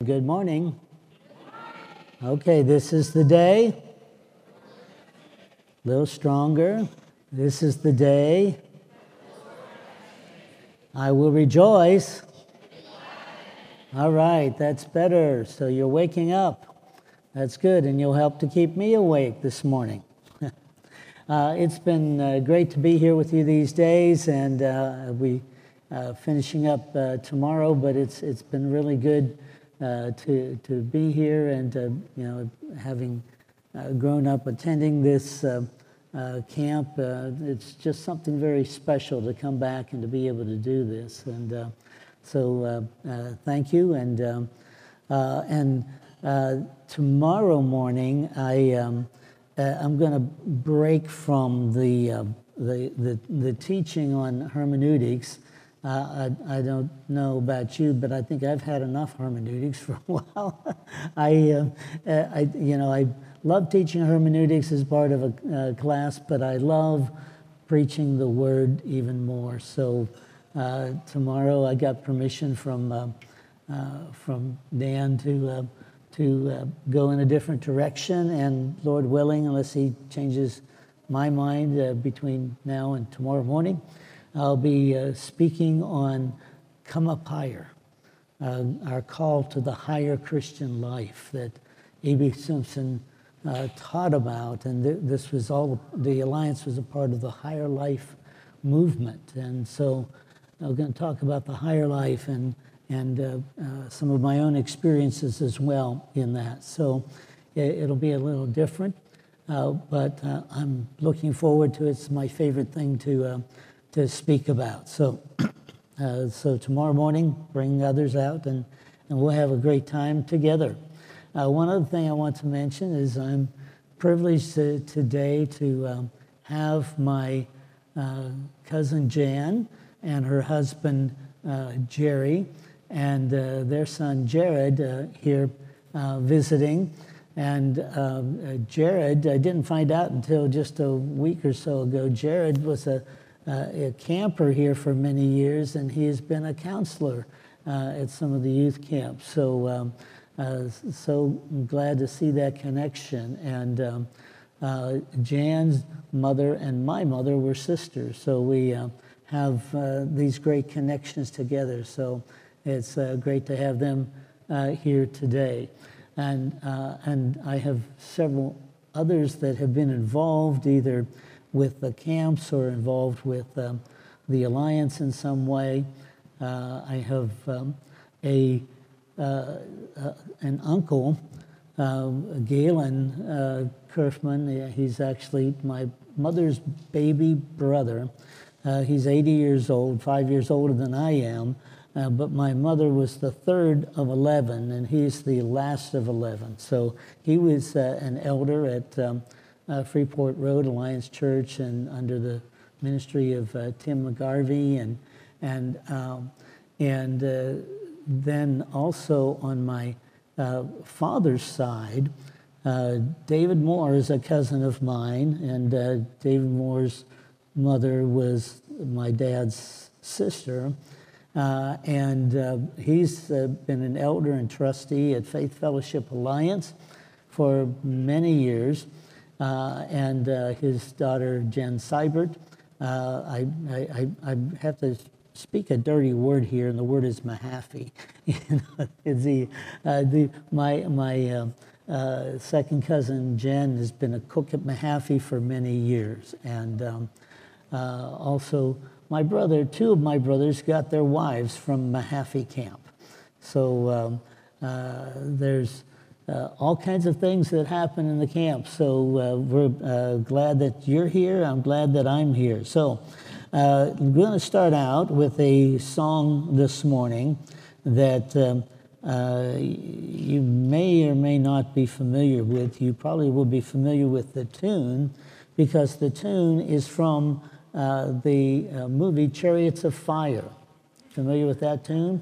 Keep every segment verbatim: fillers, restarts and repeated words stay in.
good morning. Okay, this is the day. A little stronger. This is the day. I will rejoice. All right, that's better. So you're waking up. That's good, and you'll help to keep me awake this morning. uh, it's been uh, great to be here with you these days, and uh, we uh, finishing up uh, tomorrow. But it's it's been really good uh, to to be here, and uh, you know, having uh, grown up attending this uh, uh, camp, uh, it's just something very special to come back and to be able to do this. And uh, so uh, uh, thank you, and um, uh, and uh, tomorrow morning I um, uh, I'm going to break from the, uh, the the the teaching on hermeneutics. Uh, I I don't know about you, but I think I've had enough hermeneutics for a while. I uh, I you know I love teaching hermeneutics as part of a uh, class, but I love preaching the word even more. So. Uh, tomorrow, I got permission from uh, uh, from Dan to uh, to uh, go in a different direction, and Lord willing, unless He changes my mind uh, between now and tomorrow morning, I'll be uh, speaking on "Come Up Higher," uh, our call to the higher Christian life that A B Simpson uh, taught about, and th- this was all. The Alliance was a part of the Higher Life movement, and so. I'm going to talk about the higher life and and uh, uh, some of my own experiences as well in that. So it, it'll be a little different, uh, but uh, I'm looking forward to it. It's my favorite thing to uh, to speak about. So uh, so tomorrow morning, bring others out, and, and we'll have a great time together. Uh, one other thing I want to mention is I'm privileged to, today to um, have my uh, cousin Jan and her husband, uh, Jerry, and uh, their son, Jared, uh, here uh, visiting. And um, uh, Jared, I didn't find out until just a week or so ago, Jared was a, uh, a camper here for many years, and he has been a counselor uh, at some of the youth camps. So, um, uh, so I'm glad to see that connection. And um, uh, Jan's mother and my mother were sisters, so we uh, have uh, these great connections together. So it's uh, great to have them uh, here today. And, uh, and I have several others that have been involved either with the camps or involved with um, the Alliance in some way. Uh, I have um, a, uh, uh, an uncle, uh, Galen uh, Kerfman. He's actually my mother's baby brother. Uh, he's eighty years old, five years older than I am, uh, but my mother was the third of eleven, and he's the last of eleven. So he was uh, an elder at um, uh, Freeport Road Alliance Church, and under the ministry of uh, Tim McGarvey, and and um, and uh, then also on my uh, father's side, uh, David Moore is a cousin of mine, and uh, David Moore's mother was my dad's sister, uh, and uh, he's uh, been an elder and trustee at Faith Fellowship Alliance for many years, uh, and uh, his daughter Jen Seibert. Uh, I, I, I have to speak a dirty word here, and the word is Mahaffey. You know, it's the, uh, the my my uh, uh, second cousin Jen has been a cook at Mahaffey for many years, and. Um, Uh, also, my brother, two of my brothers got their wives from Mahaffey Camp. So um, uh, there's uh, all kinds of things that happen in the camp. So uh, we're uh, glad that you're here. I'm glad that I'm here. So uh, I'm going to start out with a song this morning that um, uh, you may or may not be familiar with. You probably will be familiar with the tune, because the tune is from Uh, the uh, movie Chariots of Fire. Familiar with that tune?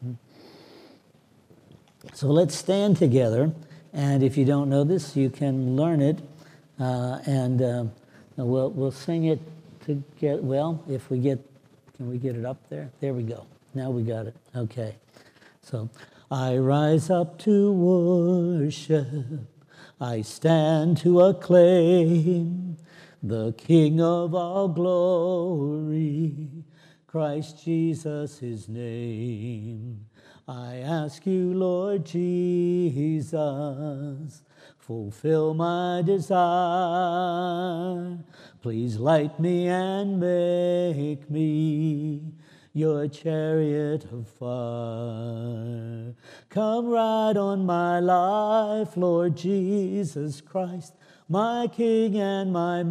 So let's stand together, and if you don't know this, you can learn it, uh, and uh, we'll we'll sing it to get. Well, if we get, can we get it up there? There we go. Now we got it. Okay. So, I rise up to worship, I stand to acclaim the King of all glory, Christ Jesus his name. I ask you, Lord Jesus, fulfill my desire. Please light me and make me your chariot of fire. Come ride on my life, Lord Jesus Christ, my King and my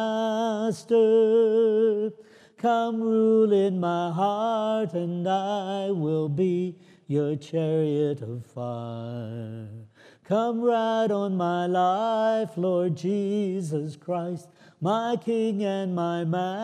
Master. Come rule in my heart, and I will be your chariot of fire. Come ride on my life, Lord Jesus Christ, my King and my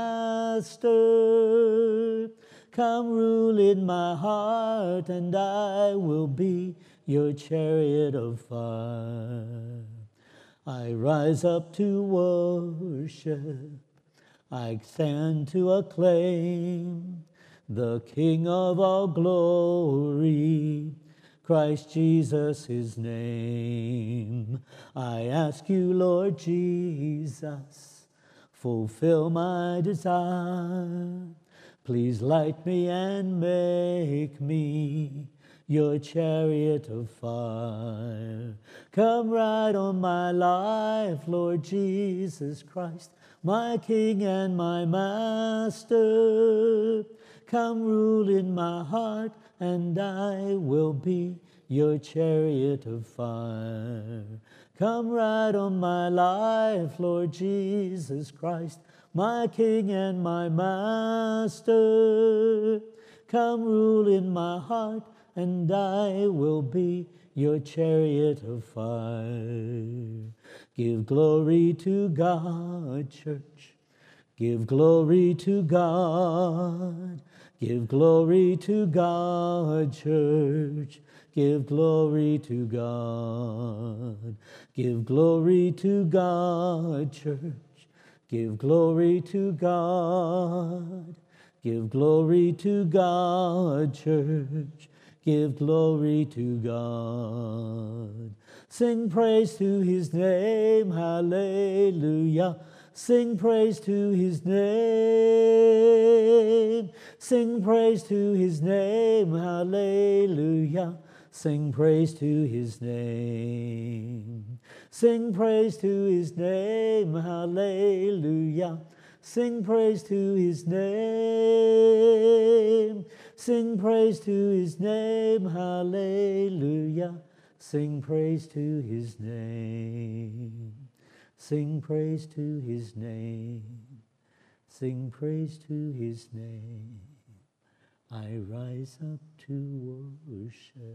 Master. Come rule in my heart, and I will be your chariot of fire. I rise up to worship, I stand to acclaim the King of all glory, Christ Jesus his name. I ask you, Lord Jesus, fulfill my desire. Please light me and make me your chariot of fire. Come ride on my life, Lord Jesus Christ, my King and my Master. Come rule in my heart, and I will be your chariot of fire. Come ride on my life, Lord Jesus Christ, my King and my Master. Come rule in my heart, and I will be your chariot of fire. Give glory to God, church. Give glory to God. Give glory to God, church. Give glory to God. Give glory to God, church. Give glory to God. Give glory to God, church. Give glory to God. Sing praise to his name, hallelujah. Sing praise to his name. Sing praise to his name, hallelujah. Sing praise to his name. Sing praise to his name, hallelujah. Sing praise to his name. Sing praise to his name, hallelujah. Sing praise to his name. Sing praise to his name. Sing praise to his name. I rise up to worship.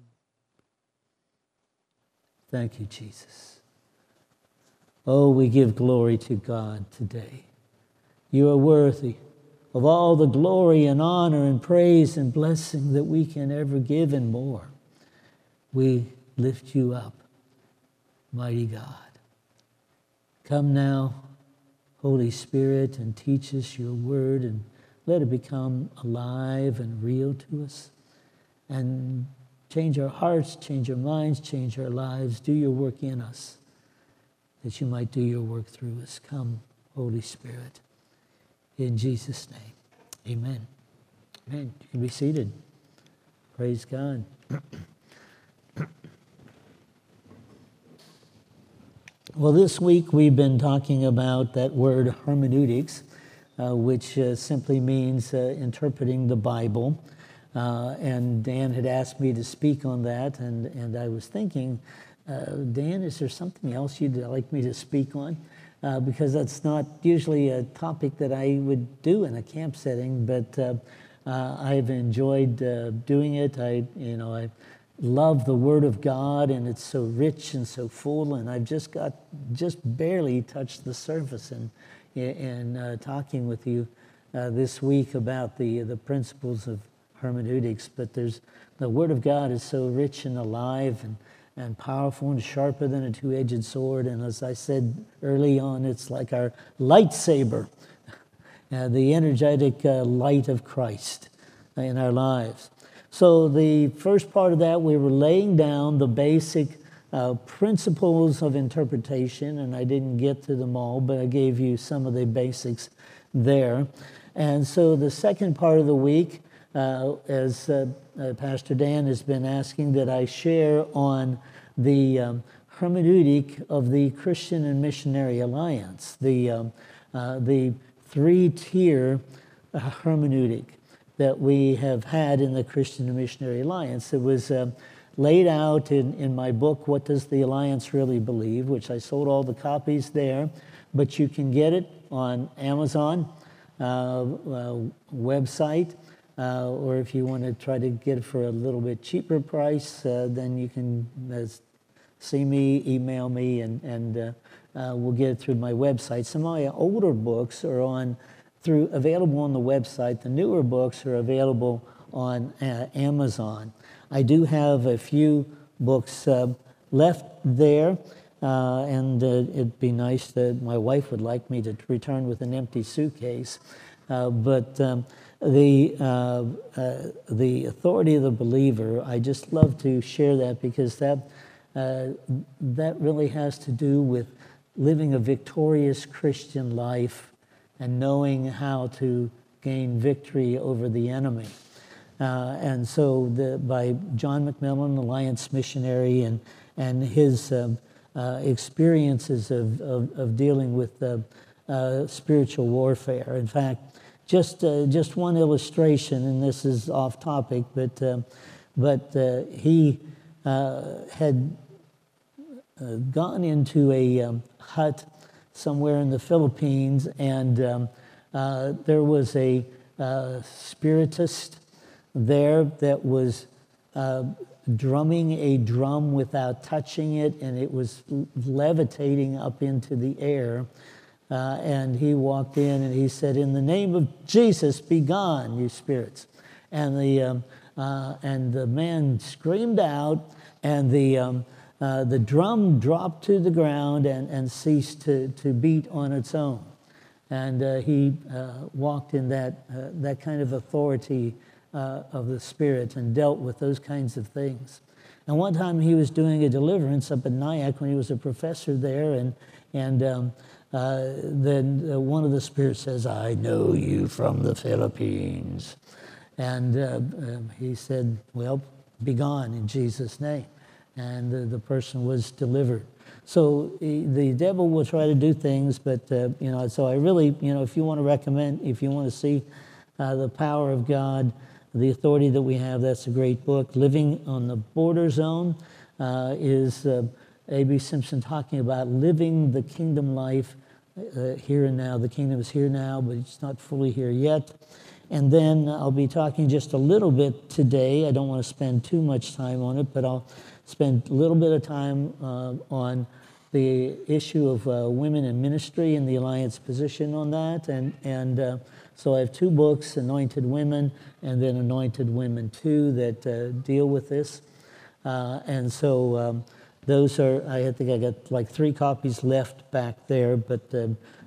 Thank you, Jesus. Oh, we give glory to God today. You are worthy of all the glory and honor and praise and blessing that we can ever give and more. We lift you up, mighty God. Come now, Holy Spirit, and teach us your word, and let it become alive and real to us. And change our hearts, change our minds, change our lives. Do your work in us, that you might do your work through us. Come, Holy Spirit. In Jesus' name, amen. Amen. You can be seated. Praise God. Well, this week we've been talking about that word hermeneutics, uh, which uh, simply means uh, interpreting the Bible. Uh, and Dan had asked me to speak on that, and, and I was thinking, uh, Dan, is there something else you'd like me to speak on? Uh, because that's not usually a topic that I would do in a camp setting, but uh, uh, I've enjoyed uh, doing it. I, you know, I love the Word of God, and it's so rich and so full, and I've just got, just barely touched the surface in, in uh, talking with you uh, this week about the, the principles of hermeneutics. But there's, the Word of God is so rich and alive and and powerful and sharper than a two-edged sword. And as I said early on, it's like our lightsaber, uh, the energetic uh, light of Christ in our lives. So the first part of that, we were laying down the basic uh, principles of interpretation, and I didn't get to them all, but I gave you some of the basics there. And so the second part of the week, uh, as uh, uh, Pastor Dan has been asking, that I share on the um, hermeneutic of the Christian and Missionary Alliance, the, um, uh, the three-tier uh, hermeneutic that we have had in the Christian and Missionary Alliance. It was uh, laid out in, in my book, What Does the Alliance Really Believe?, which I sold all the copies there, but you can get it on Amazon uh, uh, website, uh, or if you want to try to get it for a little bit cheaper price, uh, then you can uh, see me, email me, and, and uh, uh, we'll get it through my website. Some of my older books are on through available on the website. The newer books are available on uh, Amazon. I do have a few books uh, left there, uh, and uh, it'd be nice that my wife would like me to return with an empty suitcase. Uh, but um, the uh, uh, the authority of the believer, I just love to share that, because that uh, that really has to do with living a victorious Christian life and knowing how to gain victory over the enemy. Uh, and so the, by John McMillan, Alliance missionary, and, and his um, uh, experiences of, of, of dealing with uh, uh, spiritual warfare. In fact, just, uh, just one illustration, and this is off topic, but, uh, but uh, he uh, had uh, gone into a um, hut somewhere in the Philippines, and um, uh, there was a uh, spiritist there that was uh, drumming a drum without touching it, and it was levitating up into the air. Uh, and he walked in and he said, "In the name of Jesus, be gone, you spirits." And the um, uh, and the man screamed out, and the um, Uh, the drum dropped to the ground and, and ceased to, to beat on its own. And uh, he uh, walked in that, uh, that kind of authority uh, of the Spirit and dealt with those kinds of things. And one time he was doing a deliverance up at Nyack when he was a professor there, and, and um, uh, then uh, one of the spirits says, "I know you from the Philippines." And uh, um, he said, "Well, be gone in Jesus' name." And the, the person was delivered. So he, the devil will try to do things, but, uh, you know, so I really, you know, if you want to recommend, if you want to see uh, the power of God, the authority that we have, that's a great book. Living on the Border Zone uh, is uh, A B Simpson talking about living the kingdom life uh, here and now. The kingdom is here now, but it's not fully here yet. And then I'll be talking just a little bit today. I don't want to spend too much time on it, but I'll spend a little bit of time uh, on the issue of uh, women in ministry and the Alliance position on that. And, and uh, so I have two books, Anointed Women and then Anointed Women two, that uh, deal with this. Uh, and so um, those are, I think I got like three copies left back there, but uh,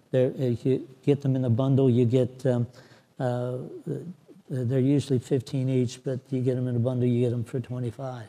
if you get them in a bundle, you get, um, uh, they're usually fifteen each, but you get them in a bundle, you get them for twenty-five.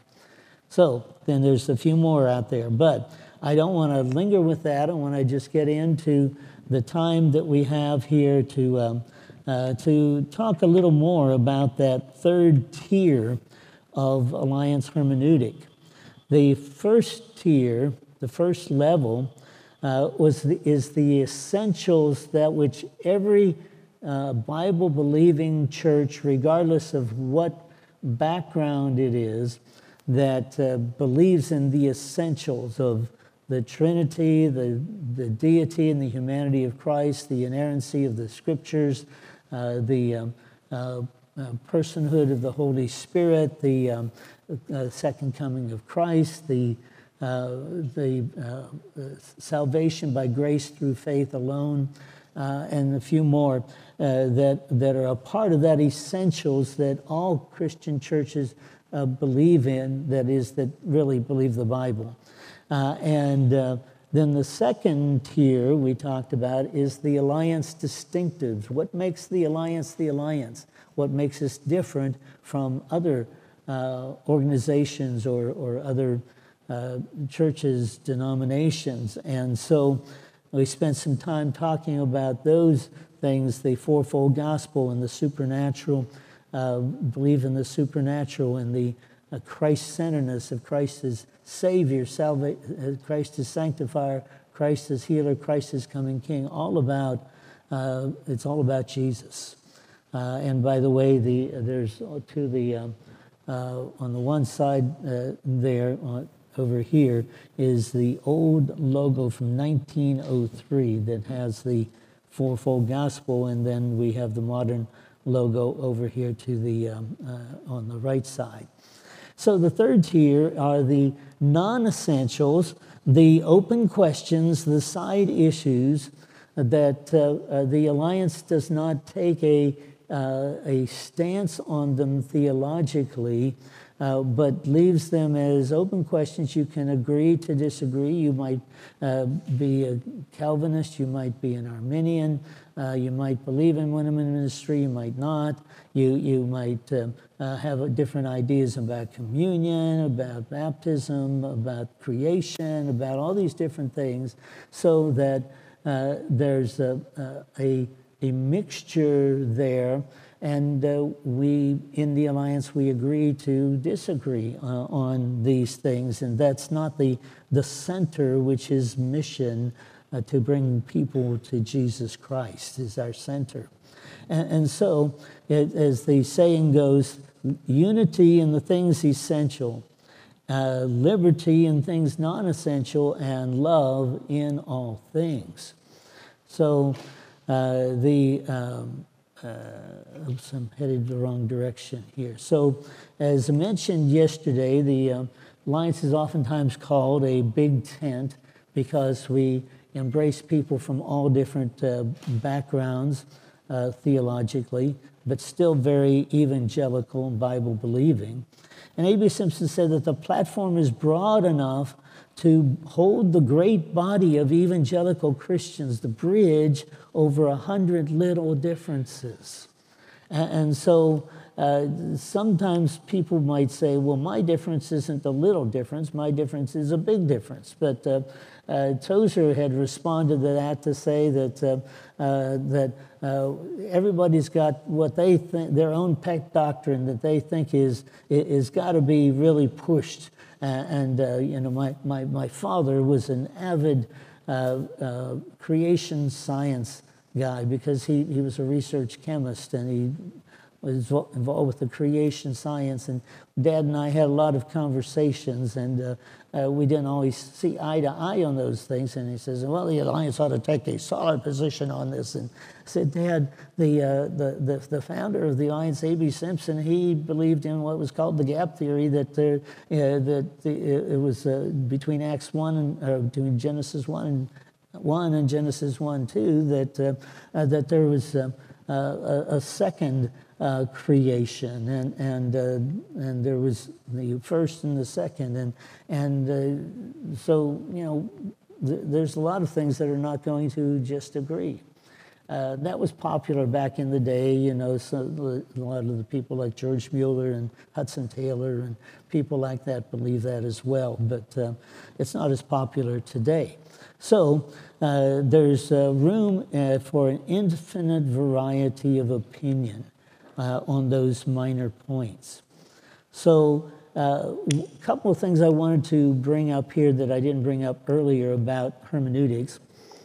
So then there's a few more out there, but I don't want to linger with that. I want to just get into the time that we have here to um, uh, to talk a little more about that third tier of Alliance hermeneutic. The first tier, the first level, uh, was the, is the essentials that which every uh, Bible-believing church, regardless of what background it is, that uh, believes in the essentials of the Trinity, the, the deity and the humanity of Christ, the inerrancy of the Scriptures, uh, the um, uh, uh, personhood of the Holy Spirit, the um, uh, second coming of Christ, the, uh, the uh, salvation by grace through faith alone, uh, and a few more uh, that, that are a part of that essentials that all Christian churches Uh, believe in, that is, that really believe the Bible. Uh, and uh, then the second tier we talked about is the Alliance distinctives. What makes the Alliance the Alliance? What makes us different from other uh, organizations or, or other uh, churches, denominations. And so we spent some time talking about those things, the fourfold gospel and the supernatural, uh, believe in the supernatural and the uh, Christ-centeredness of Christ as Savior, salva- Christ as sanctifier, Christ as healer, Christ as coming King, all about, uh, it's all about Jesus. Uh, and by the way, the there's to the, um, uh, on the one side uh, there, uh, over here, is the old logo from nineteen oh three that has the fourfold gospel, and then we have the modern logo over here to the um, uh, on the right side. So the third tier are the non-essentials, the open questions, the side issues that uh, uh, the Alliance does not take a uh, a stance on them theologically, uh, but leaves them as open questions. You can agree to disagree. You might uh, be a Calvinist, you might be an Arminian, uh, you might believe in women ministry, you might not. You, you might uh, uh, have different ideas about communion, about baptism, about creation, about all these different things, so that uh, there's a, a, a mixture there. And uh, we, in the Alliance, we agree to disagree uh, on these things. And that's not the, the center, which is mission uh, to bring people to Jesus Christ is our center. And, and so, it, as the saying goes, unity in the things essential, uh, liberty in things non-essential, and love in all things. So uh, the... Um, Uh, oops, I'm headed the wrong direction here. So, as mentioned yesterday, the uh, Alliance is oftentimes called a big tent because we embrace people from all different uh, backgrounds uh, theologically, but still very evangelical and Bible-believing. And A B Simpson said that the platform is broad enough to hold the great body of evangelical Christians, the bridge over a hundred little differences. And, and so uh, sometimes people might say, well, my difference isn't a little difference, my difference is a big difference. But uh, uh, Tozer had responded to that to say that, uh, uh, that uh, everybody's got what they think, their own pet doctrine that they think is, is got to be really pushed. Uh, and, uh, you know, my, my, my father was an avid uh, uh, creation science guy because he, he was a research chemist and he was involved with the creation science. And Dad and I had a lot of conversations, and uh, uh, we didn't always see eye to eye on those things. And he says, well, the Alliance ought to take a solid position on this. And I said, Dad, the, uh, the, the, the founder of the Alliance, A B Simpson, he believed in what was called the gap theory, that, there, uh, that the, it was uh, between Acts one and uh, between Genesis one and one and Genesis one two, that, uh, uh, that there was uh, uh, a, a second Uh, creation, and and uh, and there was the first and the second, and and uh, so you know th there's a lot of things that are not going to just agree. Uh, that was popular back in the day, you know. So a lot of the people like George Mueller and Hudson Taylor and people like that believe that as well, but uh, it's not as popular today. So uh, there's uh, room uh, for an infinite variety of opinion Uh, on those minor points. So uh, a couple of things I wanted to bring up here that I didn't bring up earlier about hermeneutics.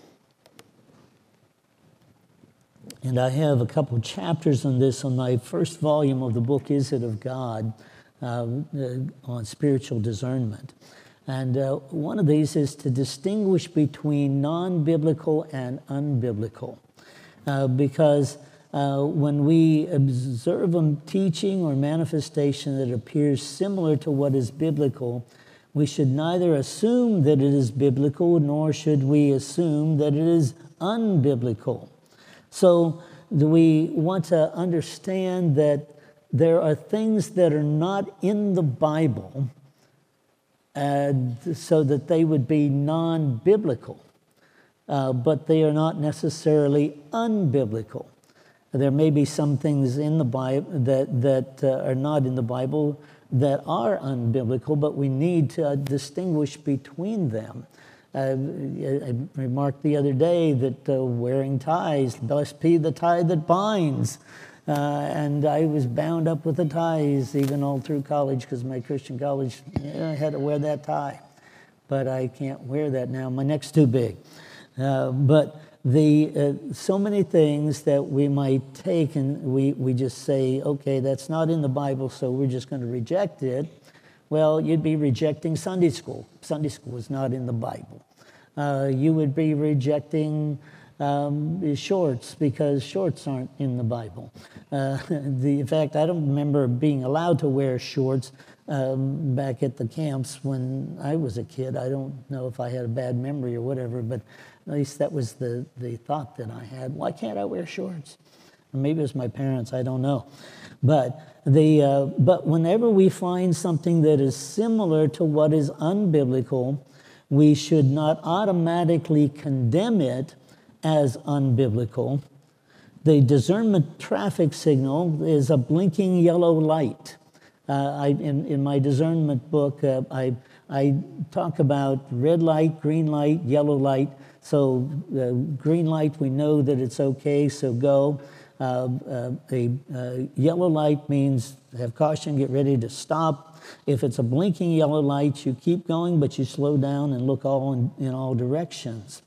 And I have a couple of chapters on this on my first volume of the book, Is It of God, uh, uh, on spiritual discernment. And uh, one of these is to distinguish between non-biblical and unbiblical. Uh, because Uh, when we observe a teaching or manifestation that appears similar to what is biblical, we should neither assume that it is biblical, nor should we assume that it is unbiblical. So we want to understand that there are things that are not in the Bible, uh, so that they would be non-biblical, uh, but they are not necessarily unbiblical. There may be some things in the Bible that, that uh, are not in the Bible that are unbiblical, but we need to uh, distinguish between them. Uh, I remarked the other day that uh, wearing ties, blessed be the tie that binds. Uh, and I was bound up with the ties even all through college because my Christian college, yeah, I had to wear that tie. But I can't wear that now. My neck's too big. Uh, but the uh, so many things that we might take and we, we just say, okay, that's not in the Bible, so we're just going to reject it. Well, you'd be rejecting Sunday school. Sunday school is not in the Bible. Uh, you would be rejecting um, shorts because shorts aren't in the Bible. Uh, the, in fact, I don't remember being allowed to wear shorts um, back at the camps when I was a kid. I don't know if I had a bad memory or whatever, but at least that was the, the thought that I had. Why can't I wear shorts? Or maybe it was my parents, I don't know. But the uh, but whenever we find something that is similar to what is unbiblical, we should not automatically condemn it as unbiblical. The discernment traffic signal is a blinking yellow light. Uh, I, in, in my discernment book, uh, I, I talk about red light, green light, yellow light. So uh, green light, we know that it's okay, so go. Uh, uh, a uh, yellow light means have caution, get ready to stop. If it's a blinking yellow light, you keep going, but you slow down and look all in, in all directions.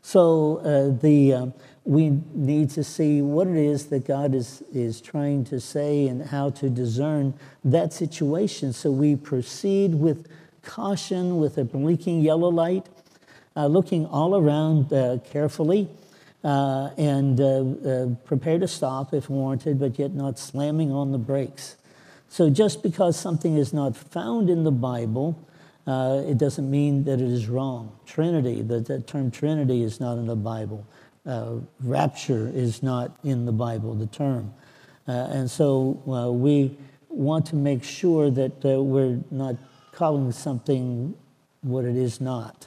So uh, the uh, we need to see what it is that God is, is trying to say and how to discern that situation. So we proceed with caution, with a blinking yellow light, uh, looking all around uh, carefully, Uh, and uh, uh, prepare to stop if warranted, but yet not slamming on the brakes. So just because something is not found in the Bible, uh, it doesn't mean that it is wrong. Trinity, the, the term Trinity is not in the Bible. Uh, rapture is not in the Bible, the term. Uh, and so uh, we want to make sure that uh, we're not calling something what it is not.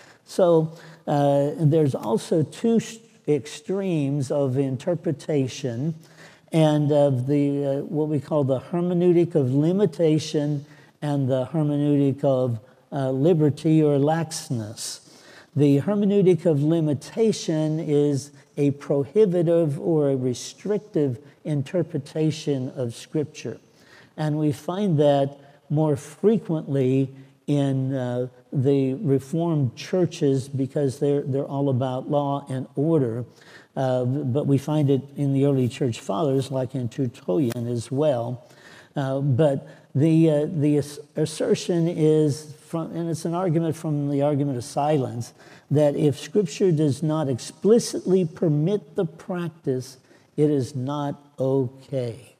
So uh, there's also two extremes of interpretation and of the uh, what we call the hermeneutic of limitation and the hermeneutic of uh, liberty or laxness. The hermeneutic of limitation is a prohibitive or a restrictive interpretation of Scripture. And we find that more frequently in uh, the Reformed churches because they're, they're all about law and order. Uh, but we find it in the early church fathers, like in Tertullian as well. Uh, but the, uh, the assertion is, from, and it's an argument from the argument of silence, that if Scripture does not explicitly permit the practice, it is not okay.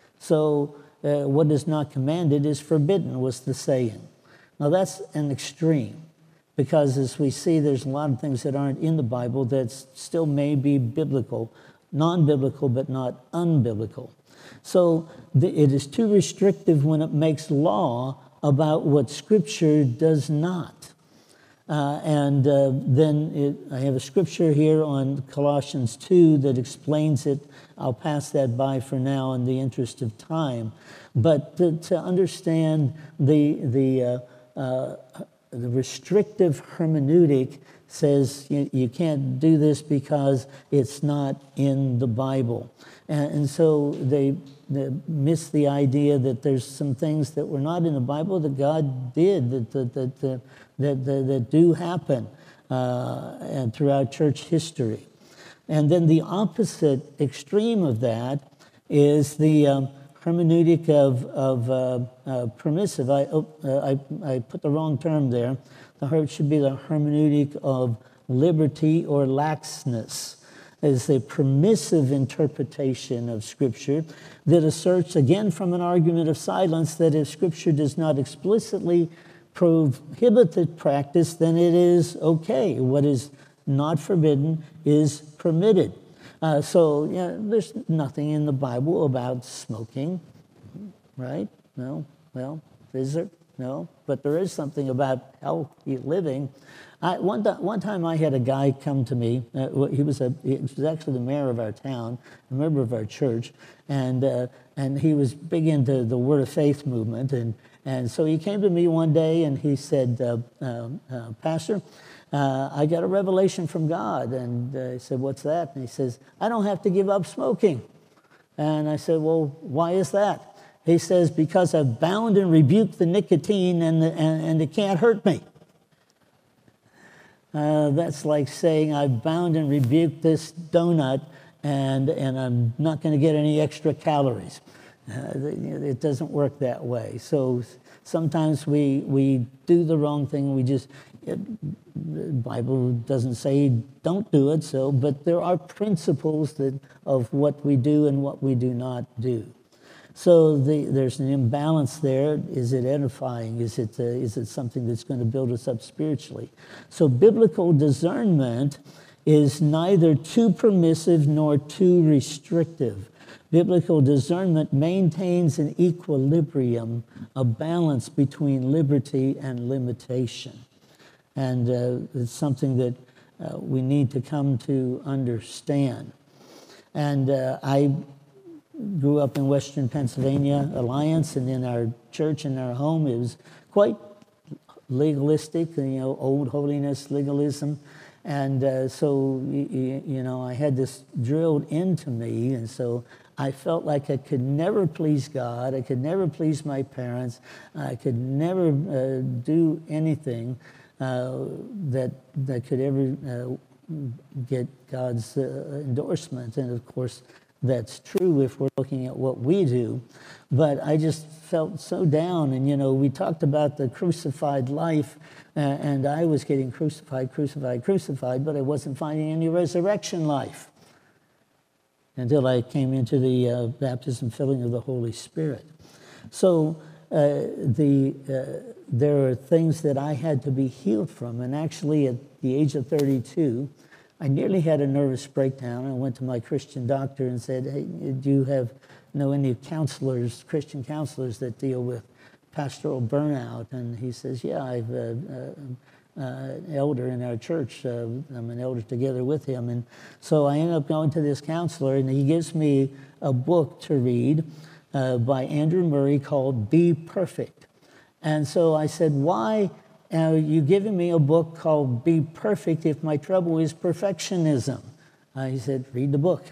So uh, what is not commanded is forbidden, was the saying. Now that's an extreme, because as we see, there's a lot of things that aren't in the Bible that still may be biblical, non-biblical, but not unbiblical. So the, it is too restrictive when it makes law about what Scripture does not. Uh, and uh, then it, I have a scripture here on Colossians two that explains it. I'll pass that by for now in the interest of time. But to, to understand the the uh, uh, the restrictive hermeneutic says you, you can't do this because it's not in the Bible. And, and so they, they miss the idea that there's some things that were not in the Bible that God did, that that that, that, that, that, that do happen uh, and throughout church history. And then the opposite extreme of that is the um, hermeneutic of, of uh, uh, permissive. I, uh, I, I put the wrong term there. The her- should be the hermeneutic of liberty or laxness. It's a permissive interpretation of Scripture that asserts, again from an argument of silence, that if Scripture does not explicitly prohibit the practice, then it is okay. What is not forbidden is permitted. Uh, so, yeah, there's nothing in the Bible about smoking, right? No? Well, is there? no, but there is something about healthy living. I, one, one time I had a guy come to me. Uh, he was a he was actually the mayor of our town, a member of our church, and uh, and he was big into the Word of Faith movement. And and so he came to me one day and he said, uh, uh, uh, Pastor, uh, I got a revelation from God. And uh, I said, what's that? And he says, I don't have to give up smoking. And I said, well, why is that? He says, because I've bound and rebuked the nicotine and the, and, and it can't hurt me. Uh, that's like saying I've bound and rebuked this donut and, and I'm not going to get any extra calories. Uh, it doesn't work that way. So sometimes we, we do the wrong thing. We just, it, the Bible doesn't say don't do it, so, but there are principles that, of what we do and what we do not do. So the, there's an imbalance there. Is it edifying? Is it, uh, is it something that's going to build us up spiritually? So biblical discernment is neither too permissive nor too restrictive. Biblical discernment maintains an equilibrium, a balance between liberty and limitation. And uh, it's something that uh, we need to come to understand. And uh, I grew up in Western Pennsylvania Alliance, and in our church and our home, it was quite legalistic, you know, old holiness, legalism. And uh, so, you, you know, I had this drilled into me, and so I felt like I could never please God, I could never please my parents, I could never uh, do anything uh, that, that could ever uh, get God's uh, endorsement. And of course, that's true if we're looking at what we do. But I just felt so down. And, you know, we talked about the crucified life, uh, and I was getting crucified, crucified, crucified, but I wasn't finding any resurrection life until I came into the uh, baptism filling of the Holy Spirit. So uh, the uh, there are things that I had to be healed from. And actually, at the age of thirty-two, I nearly had a nervous breakdown. I went to my Christian doctor and said, hey, do you have know any counselors, Christian counselors that deal with pastoral burnout? And he says, yeah, I've uh, uh, uh, an elder in our church. Uh, I'm an elder together with him. And so I ended up going to this counselor, and he gives me a book to read uh, by Andrew Murray called Be Perfect. And so I said, why are you giving me a book called Be Perfect if my trouble is perfectionism? Uh, he said, read the book.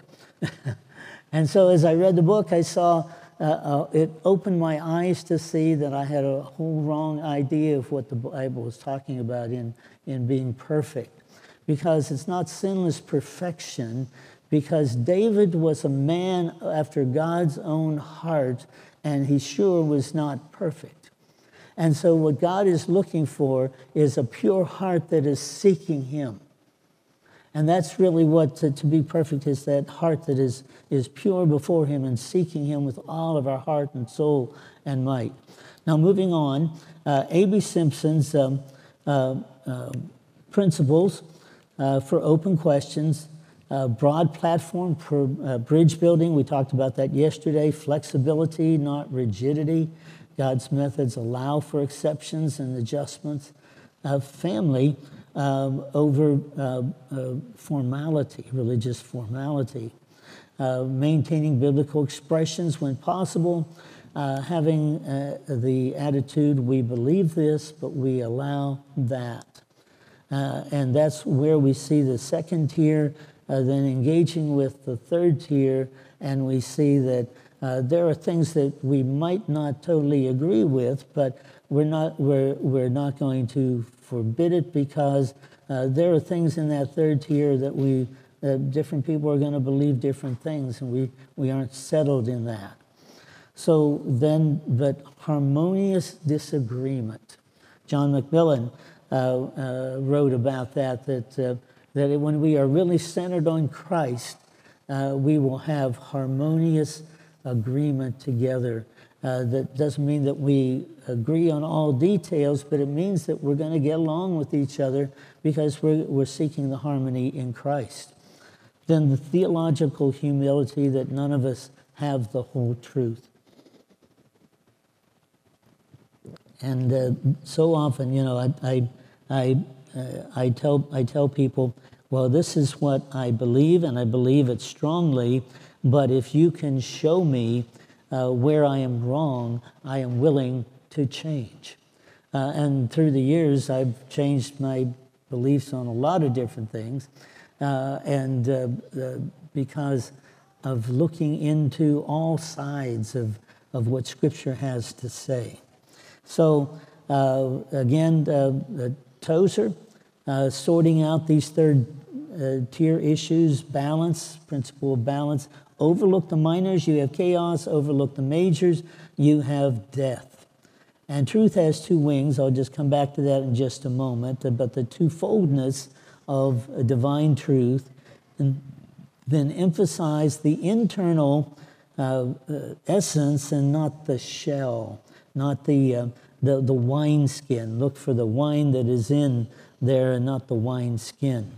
And so as I read the book, I saw uh, uh, it opened my eyes to see that I had a whole wrong idea of what the Bible was talking about in, in being perfect. Because it's not sinless perfection, because David was a man after God's own heart, and he sure was not perfect. And so what God is looking for is a pure heart that is seeking him. And that's really what to, to be perfect is, that heart that is, is pure before him and seeking him with all of our heart and soul and might. Now, moving on, uh, A B Simpson's um, uh, uh, principles uh, for open questions, uh, broad platform for uh, bridge building. We talked about that yesterday. Flexibility, not rigidity. God's methods allow for exceptions and adjustments. Uh, family um, over uh, uh, formality, religious formality. Uh, maintaining biblical expressions when possible. Uh, having uh, the attitude, we believe this, but we allow that. Uh, and that's where we see the second tier, uh, then engaging with the third tier, and we see that Uh, there are things that we might not totally agree with, but we're not, we're, we're not going to forbid it, because uh, there are things in that third tier that we, uh, different people are going to believe different things, and we, we aren't settled in that. So then, but harmonious disagreement. John McMillan uh, uh, wrote about that, that, uh, that when we are really centered on Christ, uh, we will have harmonious agreement together. Uh, that doesn't mean that we agree on all details, but it means that we're going to get along with each other because we're, we're seeking the harmony in Christ. Then the theological humility, that none of us have the whole truth. And uh, so often, you know, I I I, uh, I tell I tell people, well, this is what I believe, and I believe it strongly. But if you can show me uh, where I am wrong, I am willing to change. Uh, and through the years, I've changed my beliefs on a lot of different things, uh, and uh, uh, because of looking into all sides of of what Scripture has to say. So uh, again, uh, uh, Tozer, uh, sorting out these third uh, tier issues, balance, principle of balance. Overlook the minors, you have chaos. Overlook the majors, you have death. And truth has two wings. I'll just come back to that in just a moment. But the twofoldness of a divine truth, and then emphasize the internal uh, uh, essence and not the shell. Not the, uh, the the wine skin. Look for the wine that is in there and not the wine skin.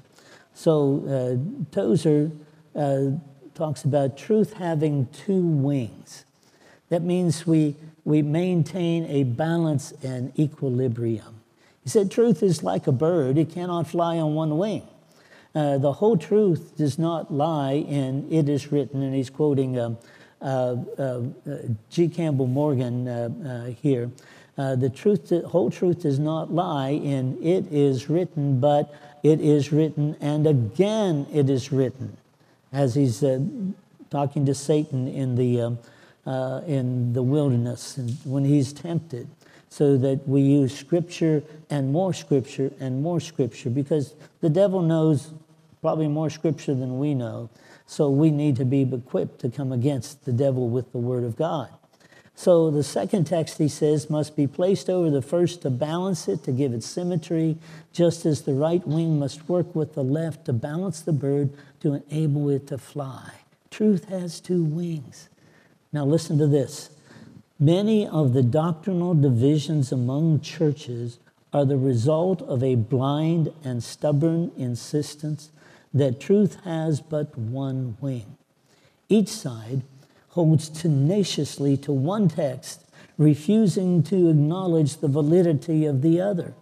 So uh, Tozer uh, talks about truth having two wings. That means we, we maintain a balance and equilibrium. He said truth is like a bird. It cannot fly on one wing. Uh, the whole truth does not lie in it is written, and he's quoting um, Uh, uh, uh, G. Campbell Morgan uh, uh, here. Uh, the truth, the whole truth does not lie in it is written, but it is written, and again it is written, as he's uh, talking to Satan in the um, uh, in the wilderness, and when he's tempted, so that we use Scripture and more Scripture and more Scripture, because the devil knows probably more Scripture than we know. So we need to be equipped to come against the devil with the Word of God. So the second text, he says, must be placed over the first to balance it, to give it symmetry, just as the right wing must work with the left to balance the bird, to enable it to fly. Truth has two wings. Now listen to this. Many of the doctrinal divisions among churches are the result of a blind and stubborn insistence that truth has but one wing. Each side holds tenaciously to one text, refusing to acknowledge the validity of the other.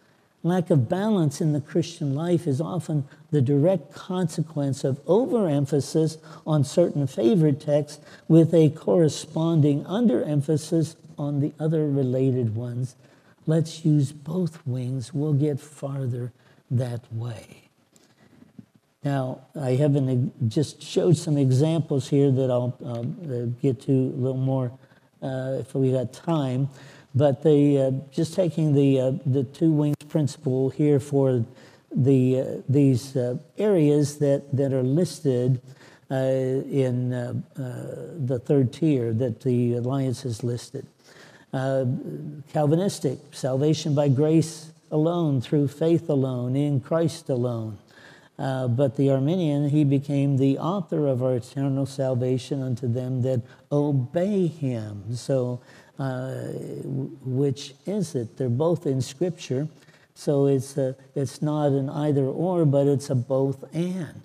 Lack of balance in the Christian life is often the direct consequence of overemphasis on certain favorite texts with a corresponding underemphasis on the other related ones. Let's use both wings. We'll get farther that way. Now, I haven't just showed some examples here that I'll uh, get to a little more uh, if we got time. But the, uh, just taking the uh, the two wings principle here for the uh, these uh, areas that, that are listed uh, in uh, uh, the third tier that the Alliance has listed. Uh, Calvinistic, salvation by grace alone, through faith alone, in Christ alone. Uh, but the Arminian, he became the author of our eternal salvation unto them that obey him. So, uh, which is it? They're both in Scripture. So it's a, it's not an either or, but it's a both and.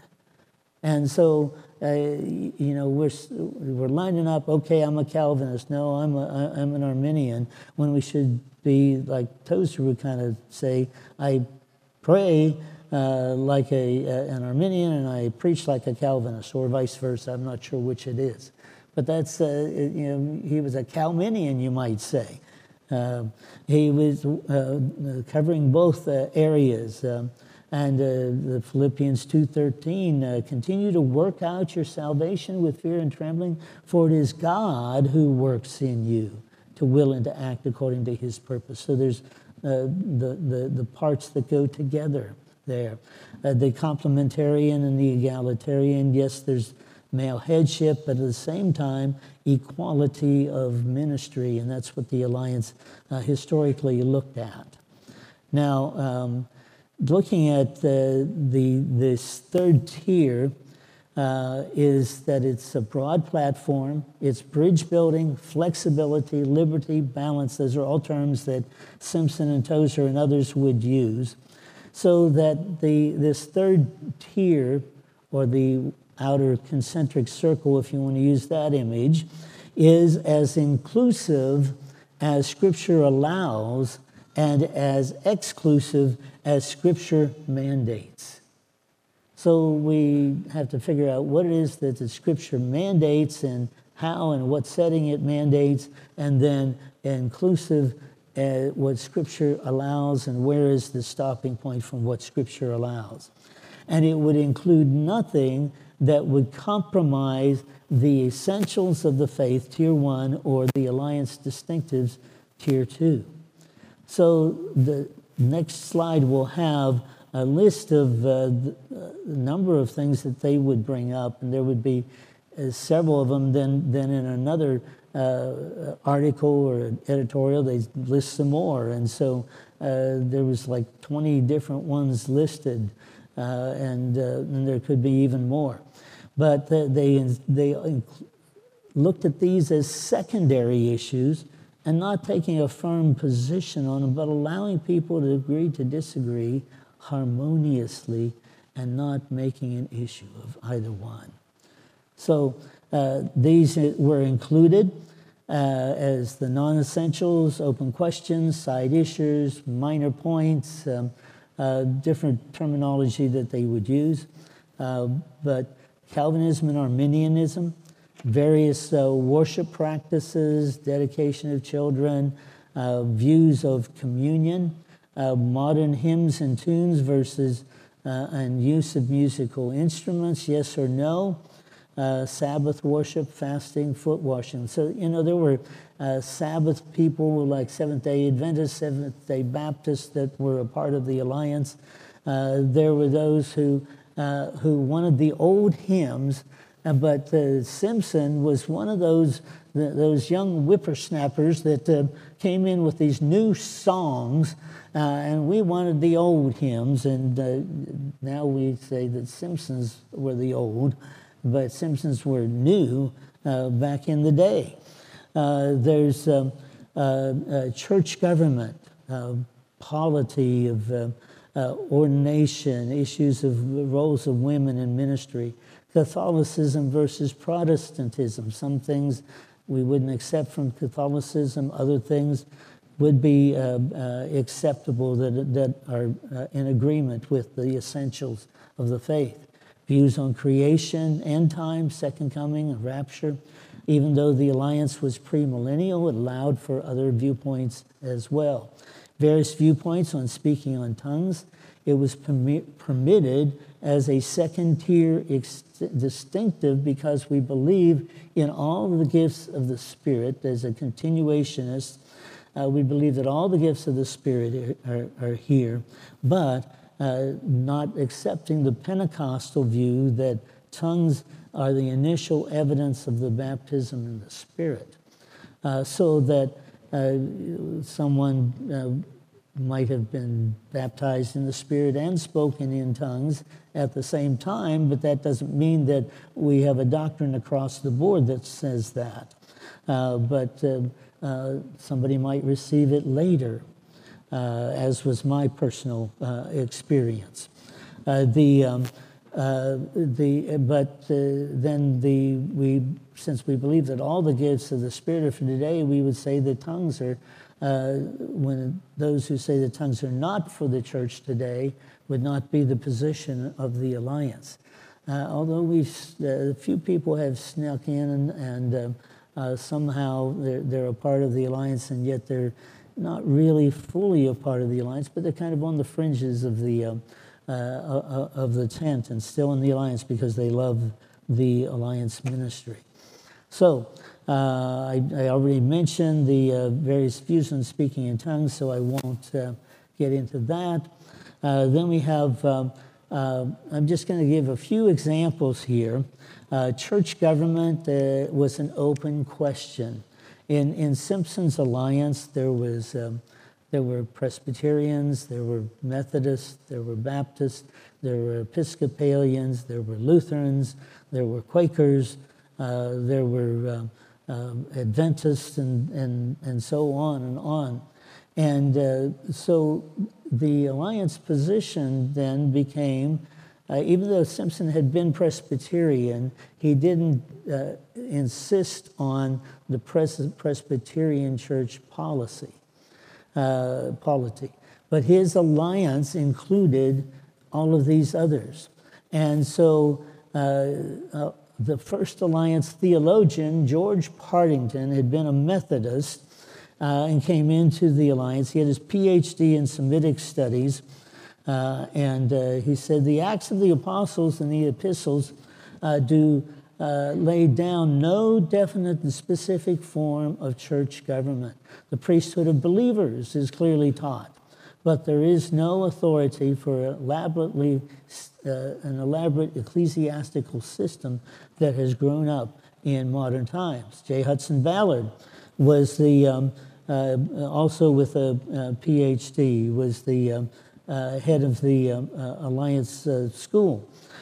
And so, uh, you know, we're we're lining up. Okay, I'm a Calvinist. No, I'm a, I'm an Arminian. When we should be like Tozer would kind of say, I pray Uh, like a, uh, an Arminian, and I preach like a Calvinist, or vice versa. I'm not sure which it is. But that's, uh, you know, he was a Calminian, you might say. Uh, he was uh, covering both uh, areas. Um, and uh, the Philippians two thirteen, uh, continue to work out your salvation with fear and trembling, for it is God who works in you to will and to act according to his purpose. So there's uh, the, the, the parts that go together there. Uh, the complementarian and the egalitarian, yes, there's male headship, but at the same time, equality of ministry, and that's what the Alliance uh, historically looked at. Now, um, looking at the, the this third tier uh, is that it's a broad platform, it's bridge building, flexibility, liberty, balance. Those are all terms that Simpson and Tozer and others would use. So that the this third tier, or the outer concentric circle, if you want to use that image, is as inclusive as Scripture allows and as exclusive as Scripture mandates. So we have to figure out what it is that the Scripture mandates and how and what setting it mandates, and then inclusive uh, what Scripture allows and where is the stopping point from what Scripture allows. And it would include nothing that would compromise the essentials of the faith, tier one, or the alliance distinctives, tier two. So the next slide will have a list of uh, the number of things that they would bring up, and there would be uh, several of them. Then, then in another uh, article or editorial, they list some more. And so uh, there was like twenty different ones listed, uh, and, uh, and there could be even more. But uh, they, they looked at these as secondary issues and not taking a firm position on them, but allowing people to agree to disagree harmoniously and not making an issue of either one. So uh, these were included uh, as the non-essentials, open questions, side issues, minor points, um, uh, different terminology that they would use. Uh, but Calvinism and Arminianism, various uh, worship practices, dedication of children, uh, views of communion, uh, modern hymns and tunes versus uh, and use of musical instruments, yes or no, uh, Sabbath worship, fasting, foot washing. So, you know, there were uh, Sabbath people like Seventh-day Adventists, Seventh-day Baptists that were a part of the Alliance. Uh, there were those who, uh, who wanted the old hymns. Uh, but uh, Simpson was one of those the, those young whippersnappers that uh, came in with these new songs, uh, and we wanted the old hymns. And uh, now we say that Simpsons were the old, but Simpsons were new uh, back in the day. Uh, there's um, uh, uh, church government, uh, polity of uh, uh, ordination, issues of roles of women in ministry. Catholicism versus Protestantism. Some things we wouldn't accept from Catholicism. Other things would be uh, uh, acceptable that, that are uh, in agreement with the essentials of the faith. Views on creation, end time, second coming, and rapture. Even though the Alliance was premillennial, it allowed for other viewpoints as well. Various viewpoints on speaking on tongues. It was permi- permitted as a second-tier distinctive because we believe in all of the gifts of the Spirit. As a continuationist, uh, we believe that all the gifts of the Spirit are, are, are here, but uh, not accepting the Pentecostal view that tongues are the initial evidence of the baptism in the Spirit. Uh, so that uh, someone uh, might have been baptized in the Spirit and spoken in tongues at the same time, but that doesn't mean that we have a doctrine across the board that says that. Uh, but uh, uh, somebody might receive it later, uh, as was my personal uh, experience. Uh, the um, uh, the but uh, then the we since we believe that all the gifts of the Spirit are for today, we would say that tongues are. Uh, when those who say that tongues are not for the church today would not be the position of the Alliance. Uh, although we've, uh, a few people have snuck in and, and uh, uh, somehow they're, they're a part of the Alliance, and yet they're not really fully a part of the Alliance, but they're kind of on the fringes of the, uh, uh, uh, of the tent and still in the Alliance because they love the Alliance ministry. So, Uh, I, I already mentioned the uh, various views on speaking in tongues, so I won't uh, get into that. Uh, then we have, um, uh, I'm just going to give a few examples here. Uh, church government uh, was an open question. In, in Simpson's Alliance, there was um, there were Presbyterians, there were Methodists, there were Baptists, there were Episcopalians, there were Lutherans, there were Quakers, uh, there were uh, Um, Adventists and, and, and so on and on. And uh, so the Alliance position then became Uh, even though Simpson had been Presbyterian, he didn't uh, insist on the Pres- Presbyterian church policy, uh, polity. But his alliance included all of these others. And so uh, uh, the first alliance theologian, George Partington, had been a Methodist uh, and came into the alliance. He had his P H D in Semitic studies. Uh, and uh, he said, the Acts of the Apostles and the epistles uh, do uh, lay down no definite and specific form of church government. The priesthood of believers is clearly taught, but there is no authority for elaborately, uh, an elaborate ecclesiastical system that has grown up in modern times. J. Hudson Ballard was the, um, uh, also with a, a P H D, was the um, Uh, head of the um, uh, Alliance uh, School.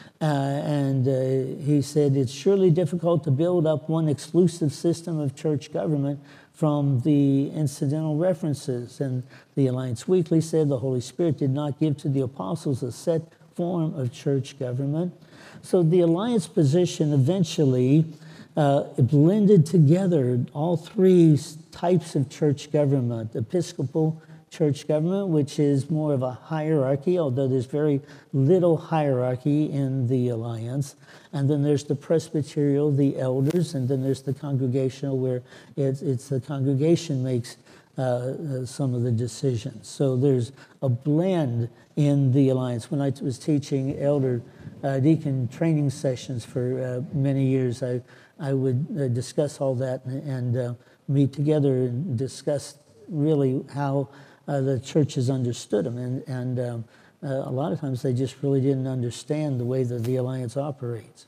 Uh, and uh, he said, it's surely difficult to build up one exclusive system of church government from the incidental references. And the Alliance Weekly said the Holy Spirit did not give to the apostles a set form of church government. So the Alliance position eventually uh, blended together all three types of church government: Episcopal church government, which is more of a hierarchy, although there's very little hierarchy in the alliance. And then there's the presbyterial, the elders, and then there's the congregational, where it's, it's the congregation makes uh, uh, some of the decisions. So there's a blend in the alliance. When I was teaching elder uh, deacon training sessions for uh, many years, I, I would uh, discuss all that and, and uh, meet together and discuss really how Uh, the churches understood them, and, and um, uh, a lot of times they just really didn't understand the way that the alliance operates.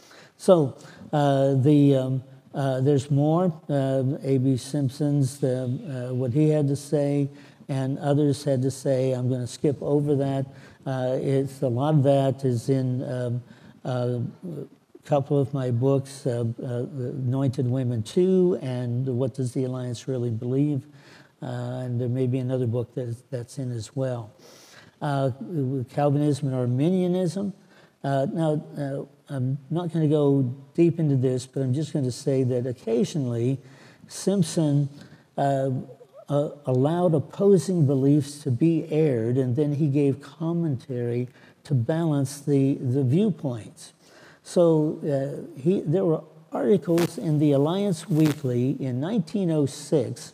So uh, the um, uh, there's more. Uh, A B Simpson's, uh, uh, what he had to say, and others had to say. I'm going to skip over that. Uh, it's a lot of that is in um, uh, a couple of my books, uh, uh, Anointed Women two, and What Does the Alliance Really Believe? Uh, and there may be another book that is, that's in as well. Uh, Calvinism and Arminianism. Uh, now, uh, I'm not going to go deep into this, but I'm just going to say that occasionally Simpson uh, uh, allowed opposing beliefs to be aired, and then he gave commentary to balance the, the viewpoints. So uh, he, there were articles in the Alliance Weekly in nineteen oh six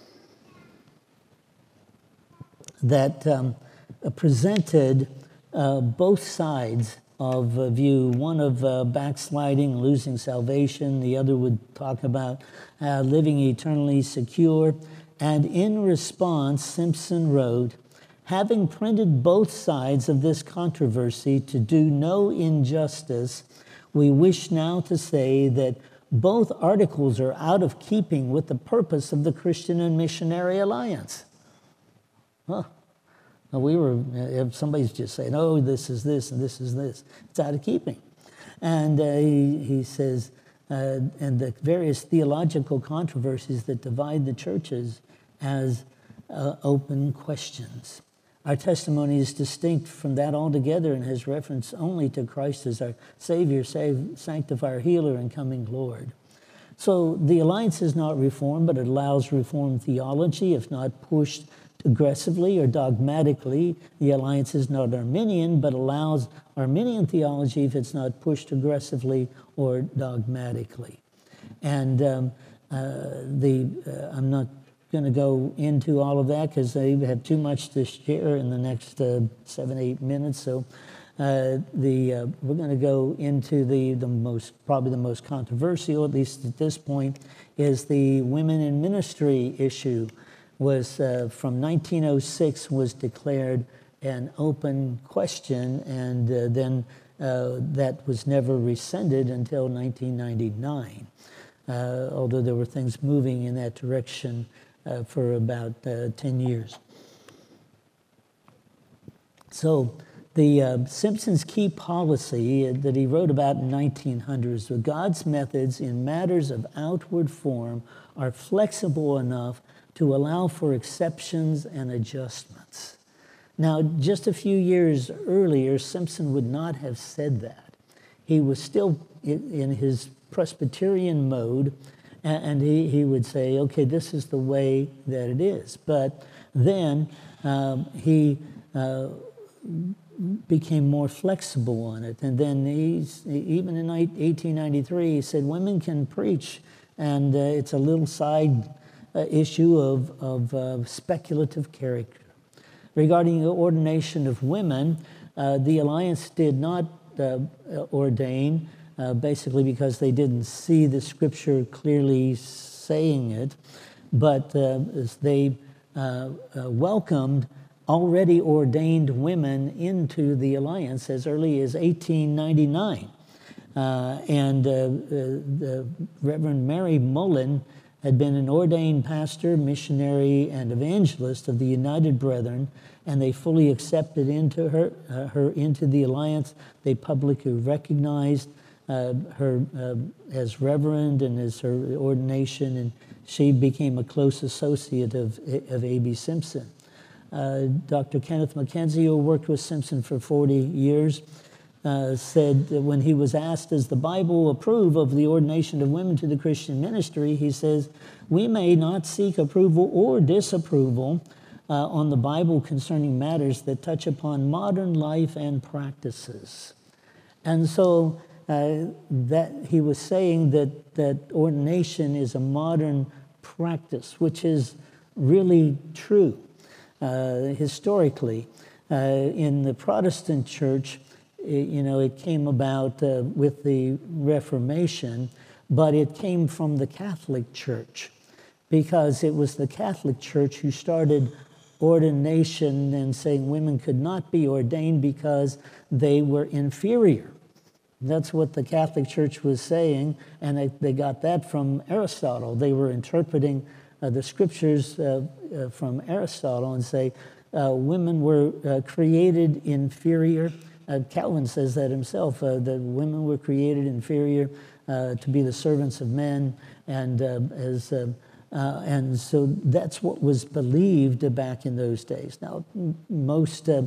that um, presented uh, both sides of a view, one of uh, backsliding, losing salvation, the other would talk about uh, living eternally secure. And in response, Simpson wrote, having printed both sides of this controversy to do no injustice, we wish now to say that both articles are out of keeping with the purpose of the Christian and Missionary Alliance. Huh. Now we were, if somebody's just saying, oh, this is this and this is this, it's out of keeping. And uh, he, he says, uh, and the various theological controversies that divide the churches as uh, open questions. Our testimony is distinct from that altogether and has reference only to Christ as our Savior, save, Sanctifier, Healer, and coming Lord. So the Alliance is not reformed, but it allows Reformed theology, if not pushed aggressively or dogmatically. The Alliance is not Arminian, but allows Arminian theology if it's not pushed aggressively or dogmatically. And um, uh, the uh, I'm not going to go into all of that because I have too much to share in the next uh, seven, eight minutes. So uh, the uh, we're going to go into the the most probably the most controversial, at least at this point, is the women in ministry issue. Was uh, from nineteen oh six was declared an open question, and uh, then uh, that was never rescinded until nineteen ninety-nine. Uh, although there were things moving in that direction uh, for about uh, ten years. So the uh, Simpson's key policy that he wrote about in nineteen hundreds was God's methods in matters of outward form are flexible enough to allow for exceptions and adjustments. Now, just a few years earlier, Simpson would not have said that. He was still in his Presbyterian mode, and he, he would say, okay, this is the way that it is. But then um, he uh, became more flexible on it. And then he's, even in eighteen ninety-three, he said, women can preach, and uh, it's a little side uh, issue of, of uh, speculative character. Regarding the ordination of women, uh, the Alliance did not uh, ordain, uh, basically because they didn't see the scripture clearly saying it, but uh, they uh, uh, welcomed already ordained women into the Alliance as early as eighteen ninety-nine. Uh, and uh, uh, the Reverend Mary Mullen had been an ordained pastor, missionary, and evangelist of the United Brethren, and they fully accepted into her, uh, her into the Alliance. They publicly recognized uh, her uh, as reverend and as her ordination, and she became a close associate of, of A B Simpson. Uh, Doctor Kenneth Mackenzie, who worked with Simpson for forty years, uh, said that when he was asked, does the Bible approve of the ordination of women to the Christian ministry, he says, we may not seek approval or disapproval uh, on the Bible concerning matters that touch upon modern life and practices. And so uh, that he was saying that, that ordination is a modern practice, which is really true. Uh, historically, uh, in the Protestant church, it, you know, it came about uh, with the Reformation, but it came from the Catholic Church, because it was the Catholic Church who started ordination and saying women could not be ordained because they were inferior. That's what the Catholic Church was saying, and they, they got that from Aristotle. They were interpreting Uh, the scriptures uh, uh, from Aristotle and say uh, women were uh, created inferior. Uh, Calvin says that himself, uh, that women were created inferior uh, to be the servants of men, and uh, as uh, uh, and so that's what was believed back in those days. Now, m- most uh,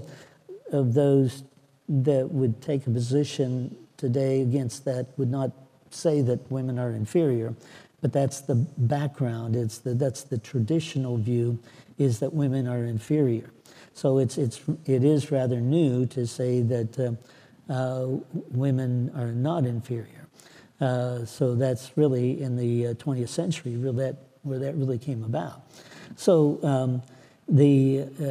of those that would take a position today against that would not say that women are inferior. But that's the background. It's the, that's the traditional view, is that women are inferior. So it's it's it is rather new to say that uh, uh, women are not inferior. Uh, so that's really in the uh, twentieth century where that where that really came about. So um, the uh,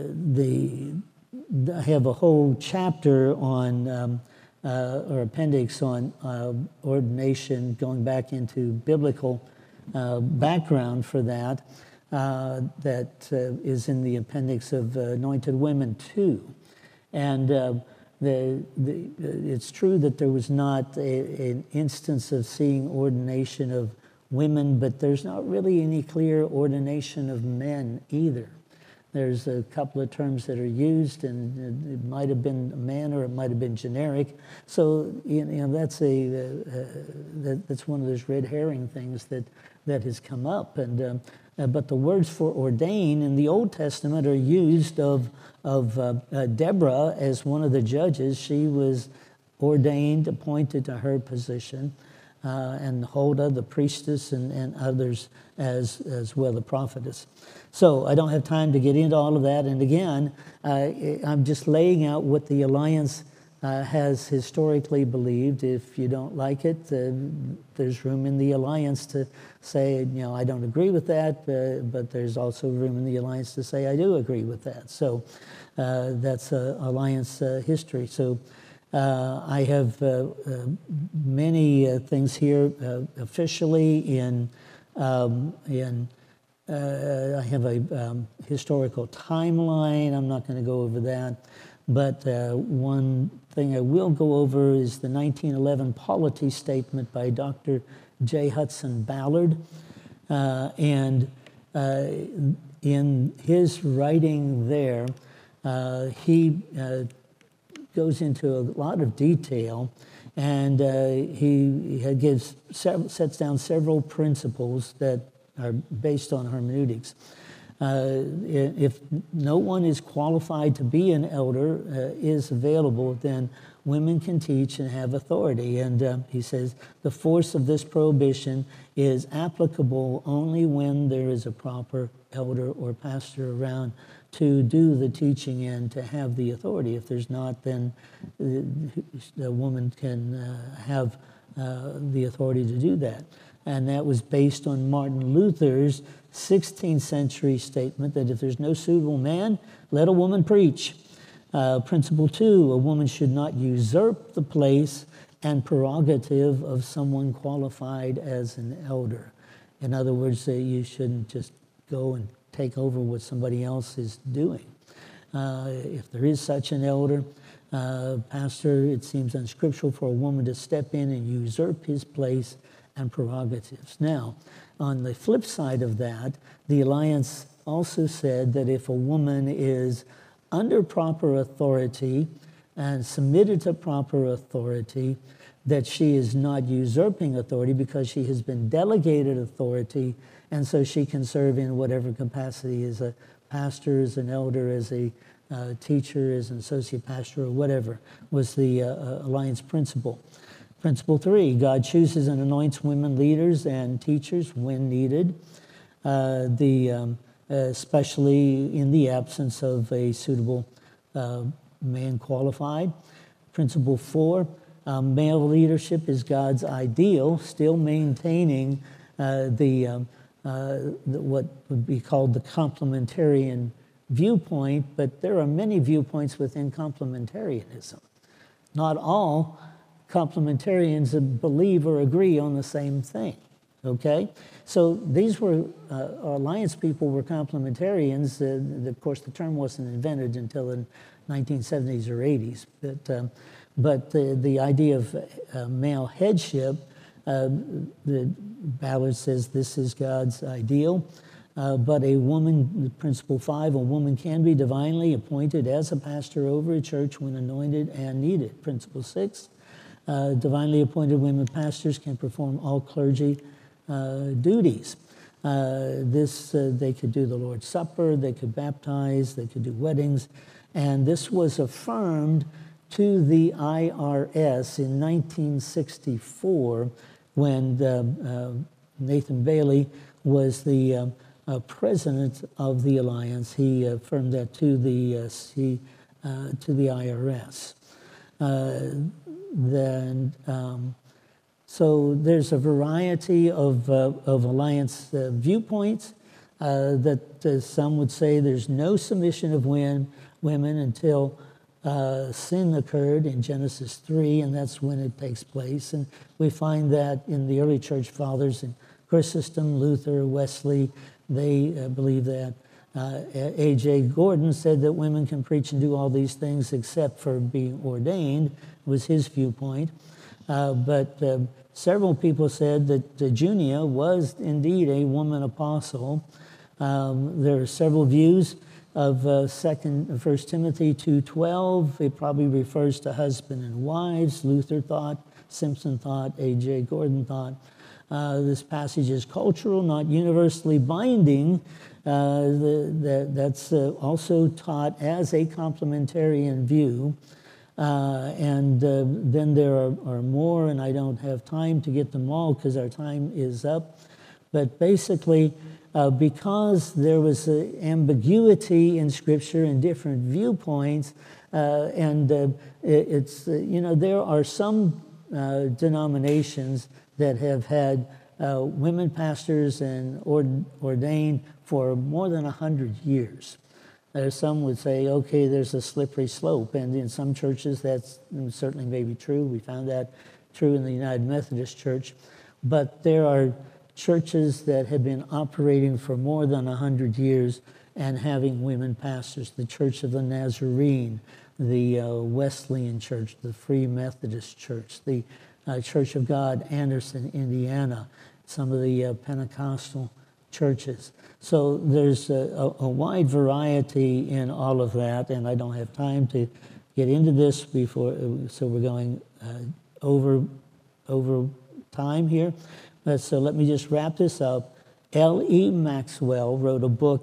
the I have a whole chapter on. Um, Uh, or appendix on uh, ordination, going back into biblical uh, background for that, uh, that uh, is in the appendix of uh, Anointed Women two. And uh, the, the, it's true that there was not a, an instance of seeing ordination of women, but there's not really any clear ordination of men either. There's a couple of terms that are used, and it might have been a man or it might have been generic. So you know that's a uh, uh, that, that's one of those red herring things that that has come up. And um, uh, but the words for ordain in the Old Testament are used of of uh, uh, Deborah as one of the judges. She was ordained, appointed to her position, uh, and Huldah, the priestess, and, and others as as well, the prophetess. So I don't have time to get into all of that. And again, uh, I'm just laying out what the Alliance uh, has historically believed. If you don't like it, uh, there's room in the Alliance to say, you know, I don't agree with that, uh, but there's also room in the Alliance to say I do agree with that. So uh, that's uh, Alliance uh, history. So uh, I have uh, uh, many uh, things here uh, officially in um, in. Uh, I have a um, historical timeline. I'm not going to go over that. But uh, one thing I will go over is the nineteen eleven polity statement by Doctor J. Hudson Ballard. Uh, and uh, in his writing there, uh, he uh, goes into a lot of detail, and uh, he, he gives several, sets down several principles that are based on hermeneutics. Uh, if no one is qualified to be an elder, uh, is available, then women can teach and have authority. And uh, he says the force of this prohibition is applicable only when there is a proper elder or pastor around to do the teaching and to have the authority. If there's not, then the woman can uh, have uh, the authority to do that. And that was based on Martin Luther's sixteenth century statement that if there's no suitable man, let a woman preach. Uh, principle two, a woman should not usurp the place and prerogative of someone qualified as an elder. In other words, uh, you shouldn't just go and take over what somebody else is doing. Uh, if there is such an elder, uh, pastor, it seems unscriptural for a woman to step in and usurp his place and prerogatives. Now, on the flip side of that, the Alliance also said that if a woman is under proper authority and submitted to proper authority, that she is not usurping authority because she has been delegated authority, and so she can serve in whatever capacity, as a pastor, as an elder, as a uh, teacher, as an associate pastor, or whatever, was the uh, Alliance principle. Principle three, God chooses and anoints women leaders and teachers when needed, uh, the, um, especially in the absence of a suitable uh, man qualified. Principle four, um, male leadership is God's ideal, still maintaining uh, the, um, uh, the what would be called the complementarian viewpoint, but there are many viewpoints within complementarianism. Not all complementarians believe or agree on the same thing, okay? So these were, uh, Alliance people were complementarians. Uh, of course, the term wasn't invented until the nineteen seventies or eighties, but, um, but the, the idea of uh, male headship, uh, the Ballard says this is God's ideal, uh, but a woman, principle five, a woman can be divinely appointed as a pastor over a church when anointed and needed. Principle six, Uh, divinely appointed women pastors can perform all clergy uh, duties. Uh, this, uh, they could do the Lord's Supper, they could baptize, they could do weddings, and this was affirmed to the I R S in nineteen sixty-four when the, uh, Nathan Bailey was the uh, uh, president of the Alliance. He affirmed that to the uh, C, uh, to the I R S. Uh, Then, um, so there's a variety of, uh, of Alliance uh, viewpoints uh, that uh, some would say there's no submission of women, women until uh, sin occurred in Genesis three, and that's when it takes place. And we find that in the early church fathers, in Chrysostom, Luther, Wesley, they uh, believe that. Uh, A J Gordon said that women can preach and do all these things except for being ordained, was his viewpoint. Uh, but uh, several people said that uh, Junia was indeed a woman apostle. Um, there are several views of uh, second, First Timothy two twelve. It probably refers to husband and wives. Luther thought, Simpson thought, A J Gordon thought. Uh, this passage is cultural, not universally binding. Uh, the, the, that's uh, also taught as a complementarian view. Uh, and uh, then there are, are more, and I don't have time to get them all because our time is up. But basically, uh, because there was uh, ambiguity in Scripture and different viewpoints, uh, and uh, it, it's, uh, you know, there are some uh, denominations that have had uh, women pastors and ord ordained for more than a hundred years. There's some would say, okay, there's a slippery slope, and in some churches that's certainly may be true. We found that true in the United Methodist Church, but there are churches that have been operating for more than a hundred years and having women pastors. The Church of the Nazarene, the uh, Wesleyan Church, the Free Methodist Church, the uh, Church of God, Anderson, Indiana, some of the uh, Pentecostal churches. So there's a, a, a wide variety in all of that, and I don't have time to get into this before, so we're going uh, over, over time here. But so let me just wrap this up. L E Maxwell wrote a book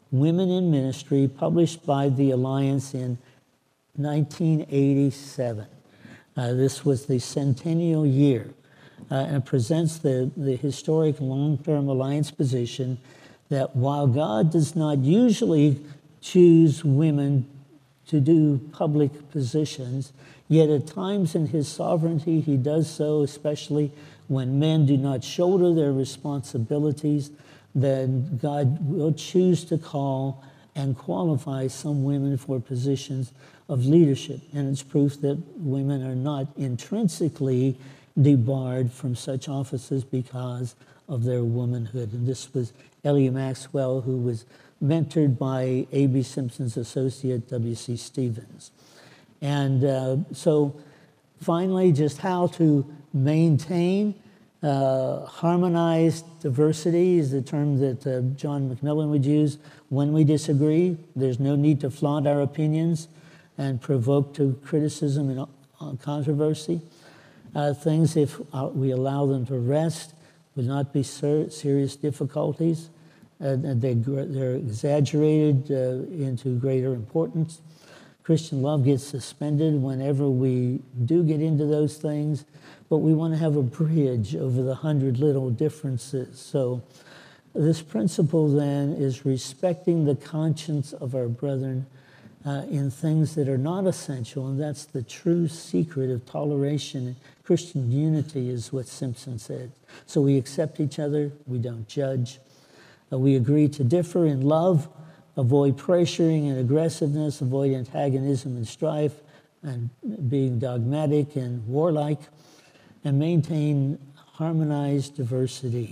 Women in Ministry, published by the Alliance in nineteen eighty-seven. Uh, this was the centennial year, uh, and it presents the, the historic long-term Alliance position that while God does not usually choose women to do public positions, yet at times in his sovereignty he does so, especially when men do not shoulder their responsibilities, then God will choose to call and qualify some women for positions of leadership. And it's proof that women are not intrinsically debarred from such offices because of their womanhood. And this was Ellie Maxwell, who was mentored by A B Simpson's associate, W C Stevens. And uh, so finally, just how to maintain uh, harmonized diversity is the term that uh, John McMillan would use. When we disagree, there's no need to flaunt our opinions and provoke to criticism and uh, controversy. Uh, things, if uh, we allow them to rest, would not be ser serious difficulties. Uh, they, they're exaggerated uh, into greater importance. Christian love gets suspended whenever we do get into those things, but we want to have a bridge over the hundred little differences. So this principle then is respecting the conscience of our brethren uh, in things that are not essential, and that's the true secret of toleration and Christian unity, is what Simpson said. So we accept each other, we don't judge. Uh, we agree to differ in love, avoid pressuring and aggressiveness, avoid antagonism and strife, and being dogmatic and warlike, and maintain harmonized diversity.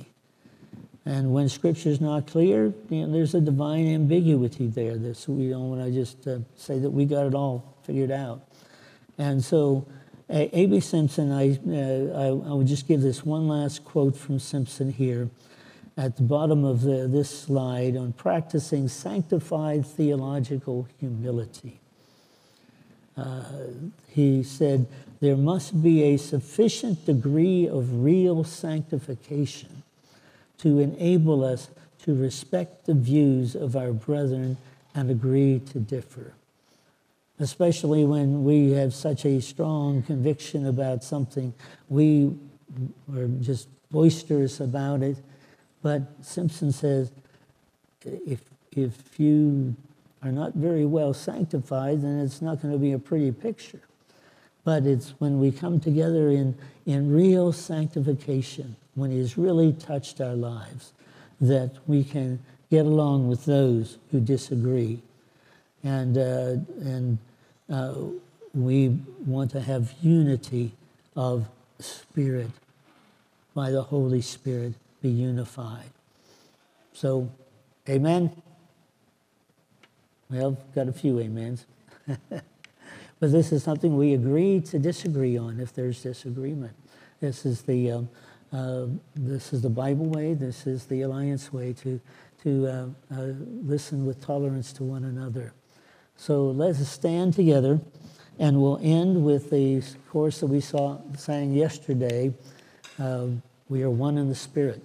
And when Scripture is not clear, you know, there's a divine ambiguity there. That's, we don't want to just uh, say that we got it all figured out. And so A B Simpson, I, uh, I, I would just give this one last quote from Simpson here at the bottom of the, this slide on practicing sanctified theological humility. Uh, he said, there must be a sufficient degree of real sanctification to enable us to respect the views of our brethren and agree to differ. Especially when we have such a strong conviction about something, we are just boisterous about it. But Simpson says, if, if you are not very well sanctified, then it's not going to be a pretty picture. But it's when we come together in, in real sanctification, when He's really touched our lives, that we can get along with those who disagree. And, uh, and uh, we want to have unity of spirit by the Holy Spirit. Be unified. So, amen? Well, got a few amens. But this is something we agree to disagree on if there's disagreement. This is the um, uh, this is the Bible way. This is the Alliance way to to uh, uh, listen with tolerance to one another. So let's stand together, and we'll end with the chorus that we saw sang yesterday. Uh, We are one in the Spirit.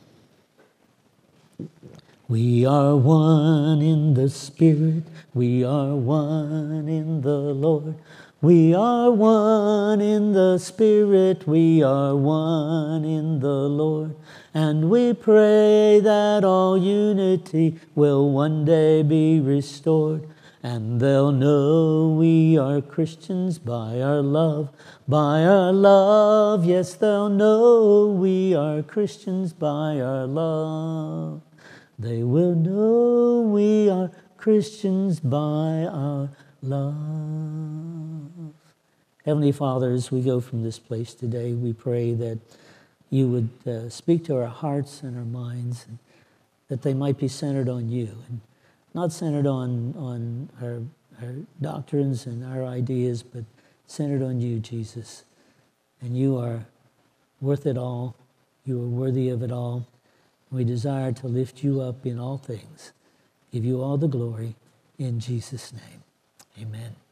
We are one in the Spirit. We are one in the Lord. We are one in the Spirit. We are one in the Lord. And we pray that all unity will one day be restored. And they'll know we are Christians by our love, by our love. Yes, they'll know we are Christians by our love. They will know we are Christians by our love. Heavenly Father, as we go from this place today, we pray that you would uh, speak to our hearts and our minds, and that they might be centered on you, and not centered on, on our, our doctrines and our ideas, but centered on you, Jesus. And you are worth it all. You are worthy of it all. We desire to lift you up in all things. Give you all the glory in Jesus' name. Amen.